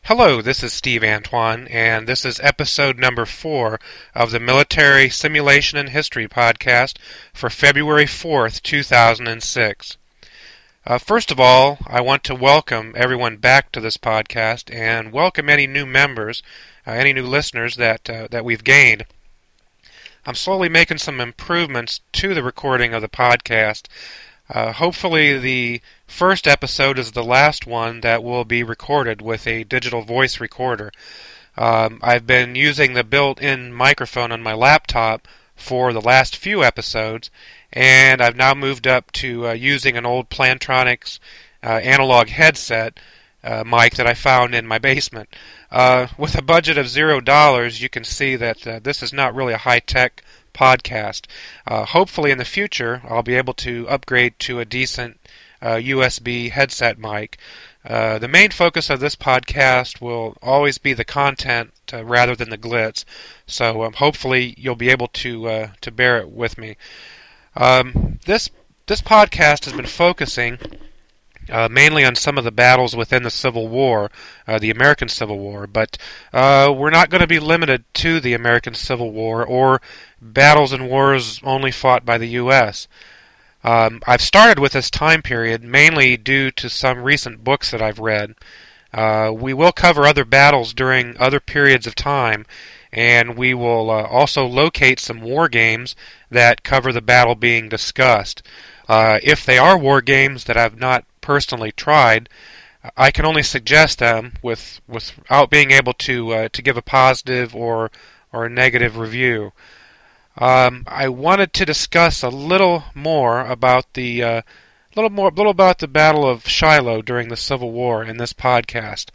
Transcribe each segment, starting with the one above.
Hello, this is Steve Antoine, and this is episode number 4 of the Military Simulation and History podcast for February 4th, 2006. First of all, I want to welcome everyone back to this podcast and welcome any new members, any new listeners that we've gained. I'm slowly making some improvements to the recording of the podcast. Hopefully the first episode is the last one that will be recorded with a digital voice recorder. I've been using the built-in microphone on my laptop for the last few episodes, and I've now moved up to using an old Plantronics analog headset mic that I found in my basement. With a budget of $0, you can see that this is not really a high-tech podcast. Hopefully in the future I'll be able to upgrade to a decent USB headset mic. The main focus of this podcast will always be the content rather than the glitz, so hopefully you'll be able to bear it with me. This podcast has been focusing mainly on some of the battles within the Civil War, the American Civil War, but we're not going to be limited to the American Civil War or battles and wars only fought by the U.S. I've started with this time period mainly due to some recent books that I've read. We will cover other battles during other periods of time, and we will also locate some war games that cover the battle being discussed. If they are war games that I've not personally tried, I can only suggest them without being able to give a positive or a negative review. I wanted to discuss a little more about the Battle of Shiloh during the Civil War in this podcast.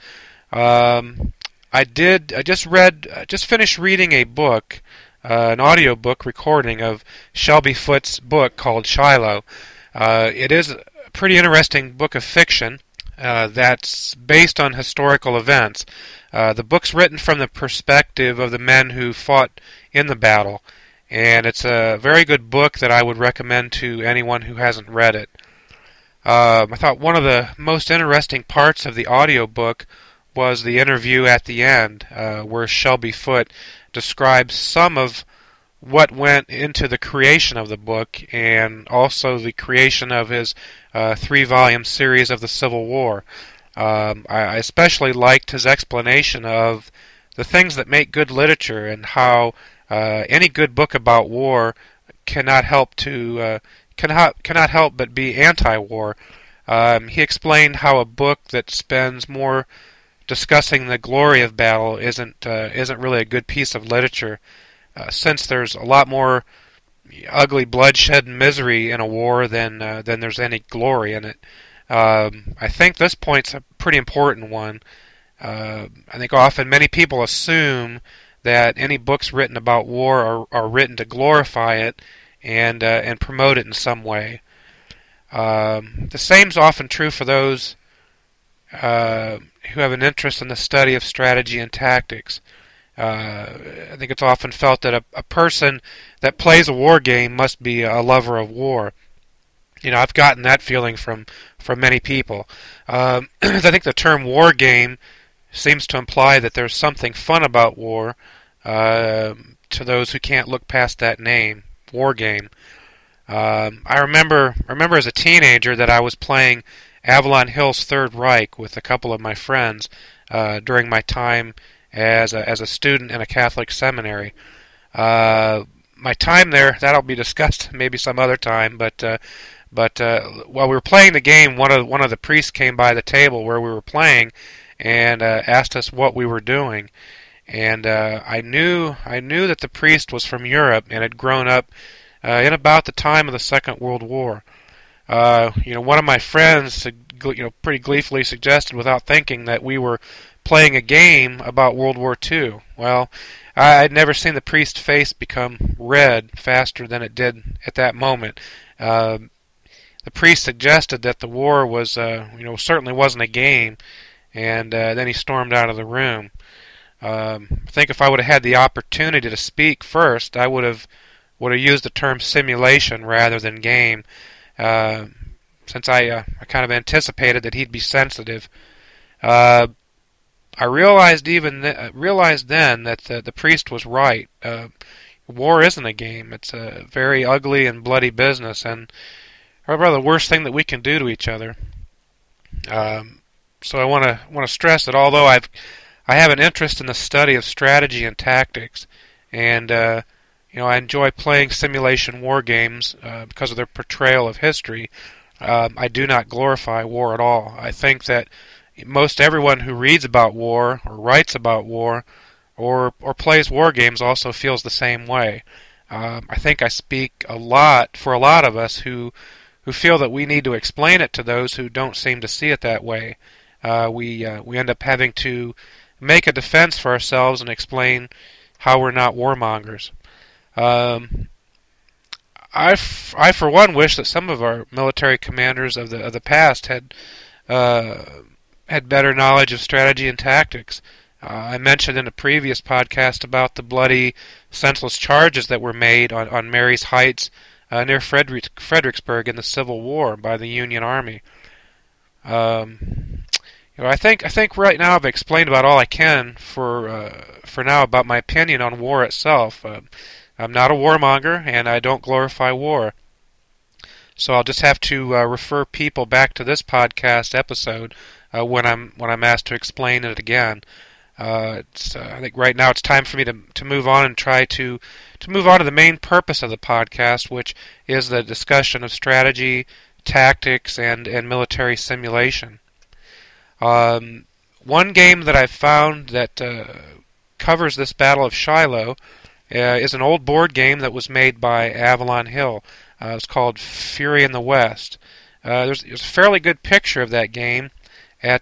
I just finished reading a book, an audio book recording of Shelby Foote's book called Shiloh. It is a pretty interesting book of fiction that's based on historical events. The book's written from the perspective of the men who fought in the battle, and it's a very good book that I would recommend to anyone who hasn't read it. I thought one of the most interesting parts of the audio book was the interview at the end, where Shelby Foote describes some of what went into the creation of the book and also the creation of his 3-volume series of the Civil War. I especially liked his explanation of the things that make good literature and how any good book about war cannot help but be anti-war. He explained how a book that spends more discussing the glory of battle isn't really a good piece of literature. Since there's a lot more ugly bloodshed and misery in a war than there's any glory in it. I think this point's a pretty important one. I think often many people assume that any books written about war are written to glorify it and promote it in some way. The same's often true for those who have an interest in the study of strategy and tactics. I think it's often felt that a person that plays a war game must be a lover of war. You know, I've gotten that feeling from many people. I think the term war game seems to imply that there's something fun about war to those who can't look past that name, war game. I remember as a teenager that I was playing Avalon Hill's Third Reich with a couple of my friends during my time as a student in a Catholic seminary. My time there, that'll be discussed maybe some other time, but while we were playing the game, one of the priests came by the table where we were playing and asked us what we were doing. And I knew that the priest was from Europe and had grown up in about the time of the Second World War. One of my friends, pretty gleefully suggested without thinking that we were playing a game about World War II. Well, I'd never seen the priest's face become red faster than it did at that moment. The priest suggested that the war was, certainly wasn't a game, and then he stormed out of the room. I think if I would have had the opportunity to speak first, I would have used the term simulation rather than game, since I kind of anticipated that he'd be sensitive. I realized then that the priest was right. War isn't a game. It's a very ugly and bloody business, and probably the worst thing that we can do to each other. So I want to stress that although I have an interest in the study of strategy and tactics, and I enjoy playing simulation war games because of their portrayal of history, I do not glorify war at all. I think that most everyone who reads about war or writes about war or plays war games also feels the same way. I think I speak a lot for a lot of us who feel that we need to explain it to those who don't seem to see it that way. We end up having to make a defense for ourselves and explain how we're not warmongers. I for one wish that some of our military commanders of the past had better knowledge of strategy and tactics. I mentioned in a previous podcast about the bloody, senseless charges that were made on Mary's Heights near Fredericksburg in the Civil War by the Union Army. I think right now I've explained about all I can for now about my opinion on war itself. I'm not a warmonger, and I don't glorify war. So I'll just have to refer people back to this podcast episode when I'm asked to explain it again. I think right now it's time for me to move on and try to move on to the main purpose of the podcast, which is the discussion of strategy, tactics, and military simulation. One game that I've found that covers this Battle of Shiloh is an old board game that was made by Avalon Hill. It's called Fury in the West. There's a fairly good picture of that game at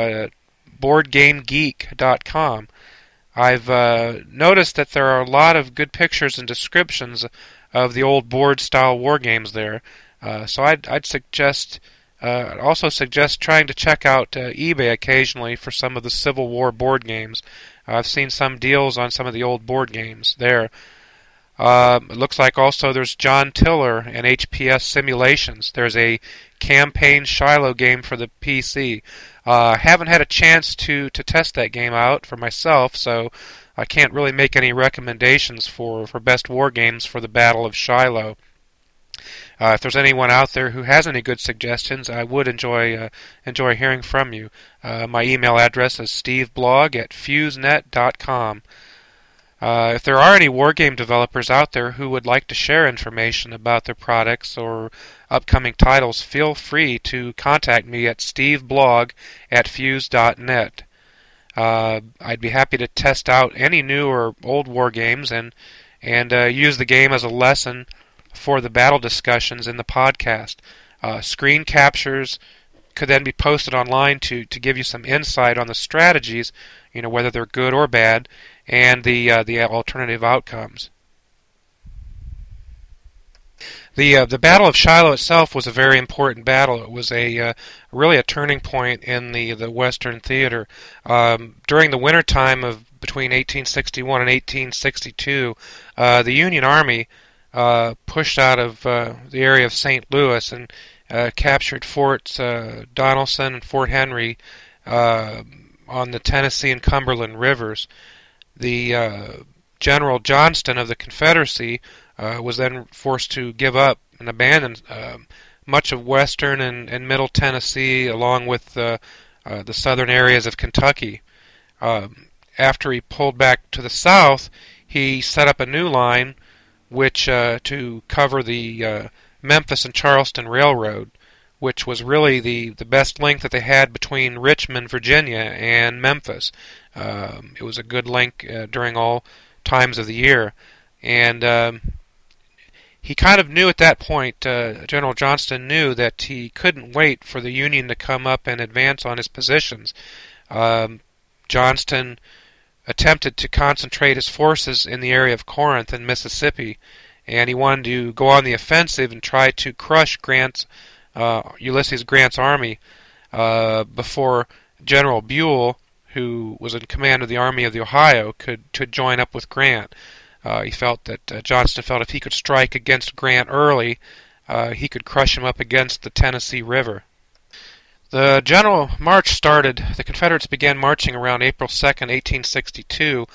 BoardGameGeek.com. I've noticed that there are a lot of good pictures and descriptions of the old board-style war games there. So I'd also suggest trying to check out eBay occasionally for some of the Civil War board games. I've seen some deals on some of the old board games there. It looks like also there's John Tiller and HPS Simulations. There's a campaign Shiloh game for the PC. Haven't had a chance to test that game out for myself, so I can't really make any recommendations for best war games for the Battle of Shiloh. If there's anyone out there who has any good suggestions, I would enjoy hearing from you. My email address is steveblog@fusenet.com. If there are any wargame developers out there who would like to share information about their products or upcoming titles, feel free to contact me at steveblog@fuse.net. I'd be happy to test out any new or old war games and use the game as a lesson for the battle discussions in the podcast. Screen captures could then be posted online to give you some insight on the strategies, whether they're good or bad, and the alternative outcomes. The Battle of Shiloh itself was a very important battle. It was really a turning point in the Western theater. During the wintertime of between 1861 and 1862, the Union Army pushed out of the area of St. Louis and captured Forts Donelson and Fort Henry on the Tennessee and Cumberland rivers. The General Johnston of the Confederacy was then forced to give up and abandon much of western and middle Tennessee, along with the southern areas of Kentucky. After he pulled back to the south, he set up a new line which to cover the Memphis and Charleston Railroad, which was really the best link that they had between Richmond, Virginia, and Memphis. It was a good link during all times of the year. And he kind of knew at that point, General Johnston knew that he couldn't wait for the Union to come up and advance on his positions. Johnston attempted to concentrate his forces in the area of Corinth and Mississippi, and he wanted to go on the offensive and try to crush Ulysses Grant's army before General Buell, who was in command of the Army of the Ohio, could join up with Grant. He felt that Johnston felt if he could strike against Grant early, he could crush him up against the Tennessee River. The general march started. The Confederates began marching around April 2nd, 1862.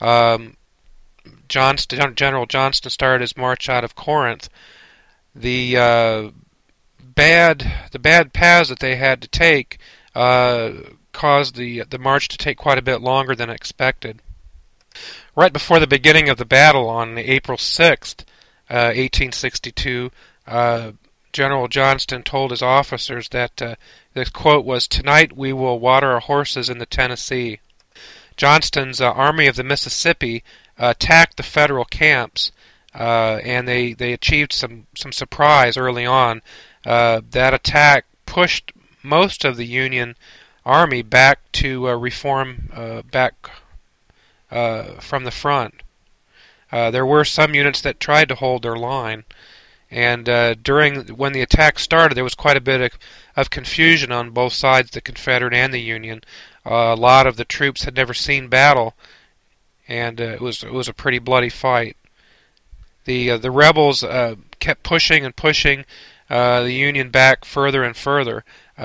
General Johnston started his march out of Corinth. The bad paths that they had to take caused the march to take quite a bit longer than expected. Right before the beginning of the battle on April 6th, 1862, General Johnston told his officers that the quote was, "Tonight we will water our horses in the Tennessee." Johnston's Army of the Mississippi attacked the Federal camps, and they achieved some surprise early on. That attack pushed most of the Union Army back to reform back from the front. There were some units that tried to hold their line, and when the attack started, there was quite a bit of confusion on both sides, the Confederate and the Union. A lot of the troops had never seen battle, and it was a pretty bloody fight. The rebels kept pushing and pushing the Union back further and further.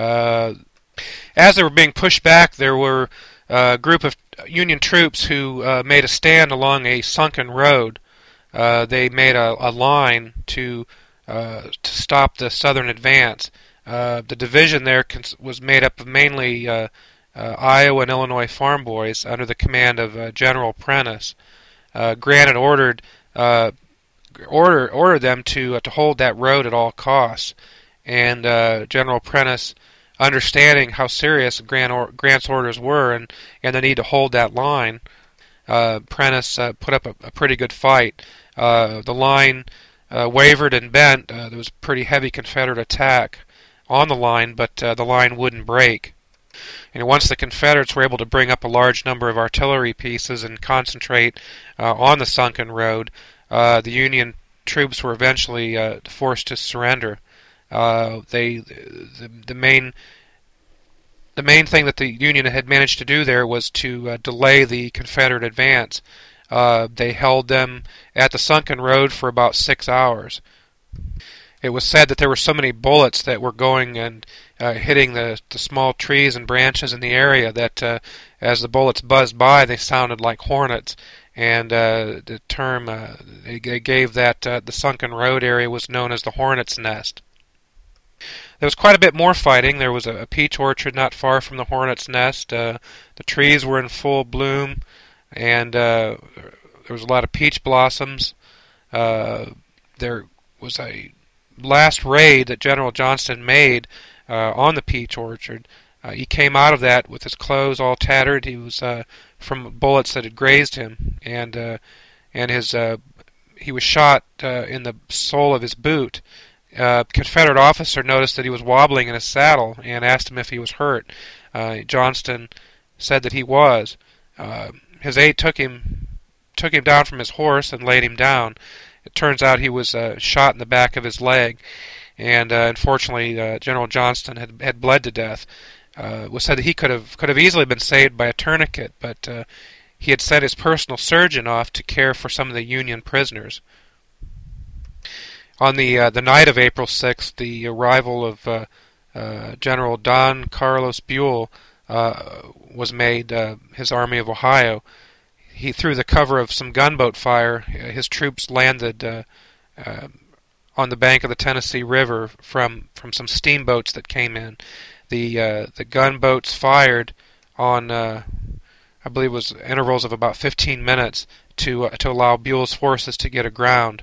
As they were being pushed back, there were a group of Union troops who made a stand along a sunken road. They made a line to stop the Southern advance. The division there was made up of mainly Iowa and Illinois farm boys under the command of General Prentiss. Grant had ordered them to hold that road at all costs, and General Prentiss, understanding how serious Grant's orders were and the need to hold that line, Prentiss put up a pretty good fight. The line wavered and bent. There was a pretty heavy Confederate attack on the line, but the line wouldn't break. And once the Confederates were able to bring up a large number of artillery pieces and concentrate on the sunken road, the Union troops were eventually forced to surrender. The main thing that the Union had managed to do there was to delay the Confederate advance. They held them at the sunken road for about 6 hours. It was said that there were so many bullets that were going and hitting the small trees and branches in the area that as the bullets buzzed by, they sounded like hornets. And the term they gave that the sunken road area was known as the Hornet's Nest. There was quite a bit more fighting. There was a peach orchard not far from the Hornet's Nest. The trees were in full bloom, and there was a lot of peach blossoms. There was a last raid that General Johnston made on the peach orchard. He came out of that with his clothes all tattered. He was from bullets that had grazed him, and he was shot in the sole of his boot. A Confederate officer noticed that he was wobbling in his saddle and asked him if he was hurt. Johnston said that he was. His aide took him down from his horse and laid him down. It turns out he was shot in the back of his leg, and unfortunately General Johnston had bled to death. It was said that he could have easily been saved by a tourniquet, but he had sent his personal surgeon off to care for some of the Union prisoners. On the night of April 6th, the arrival of General Don Carlos Buell was made, his Army of Ohio. He, through the cover of some gunboat fire, his troops landed on the bank of the Tennessee River from some steamboats that came in. The gunboats fired on, I believe it was intervals of about 15 minutes to allow Buell's forces to get aground.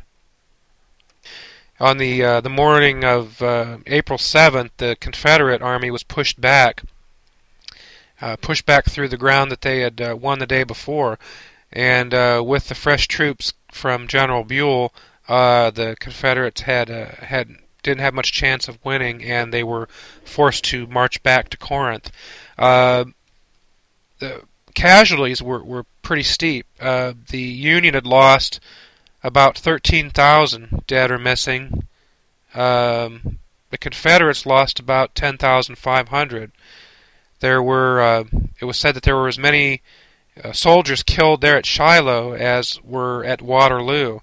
On the morning of April 7th, the Confederate Army was pushed back through the ground that they had won the day before, and with the fresh troops from General Buell, the Confederates didn't have much chance of winning, and they were forced to march back to Corinth. The casualties were pretty steep. The Union had lost about 13,000 dead or missing. The Confederates lost about 10,500. There were. It was said that there were as many soldiers killed there at Shiloh as were at Waterloo.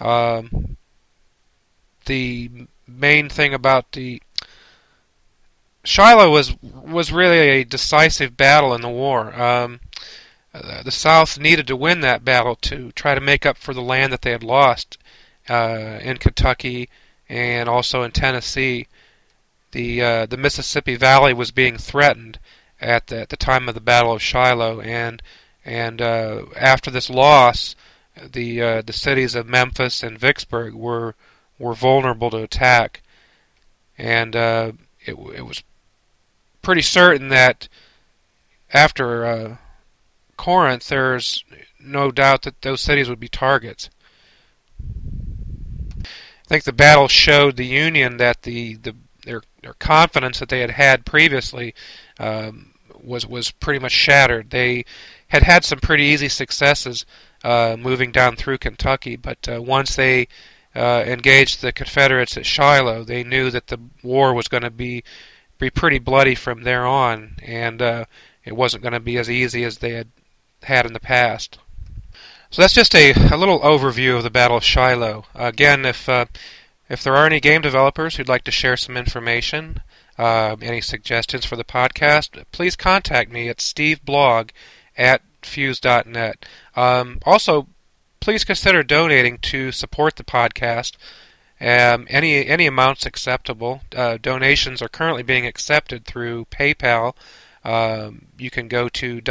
The main thing about the Shiloh was really a decisive battle in the war. The South needed to win that battle to try to make up for the land that they had lost in Kentucky and also in Tennessee. The Mississippi Valley was being threatened at the time of the Battle of Shiloh, and after this loss, the cities of Memphis and Vicksburg were vulnerable to attack, and it was pretty certain that after Corinth, there's no doubt that those cities would be targets. I think the battle showed the Union that their confidence that they had had previously was pretty much shattered. They had had some pretty easy successes moving down through Kentucky, but once they engaged the Confederates at Shiloh, they knew that the war was going to be pretty bloody from there on, and it wasn't going to be as easy as they had in the past. So that's just a little overview of the Battle of Shiloh. Again, if there are any game developers who'd like to share some information, any suggestions for the podcast, please contact me at steveblog@fuse.net. Also, please consider donating to support the podcast. Any amounts acceptable. Donations are currently being accepted through PayPal. You can go to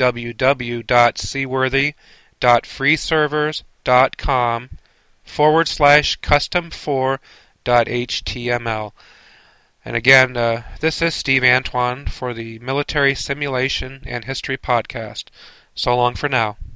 www.seaworthy.freeservers.com/custom4.html. And again, this is Steve Antoine for the Military Simulation and History Podcast. So long for now.